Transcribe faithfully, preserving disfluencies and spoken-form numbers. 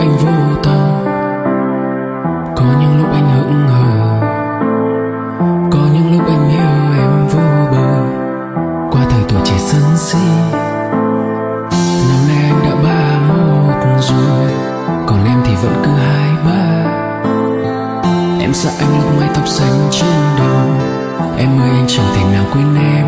anh vô tâm, có những lúc anh hững hờ, có những lúc anh yêu em vô bờ. Qua thời tuổi trẻ sân si, năm nay anh đã ba mốt rồi, còn em thì vẫn cứ hai ba. Em sợ anh lúc mái tóc xanh trên đầu, em ơi anh chẳng thể nào quên em.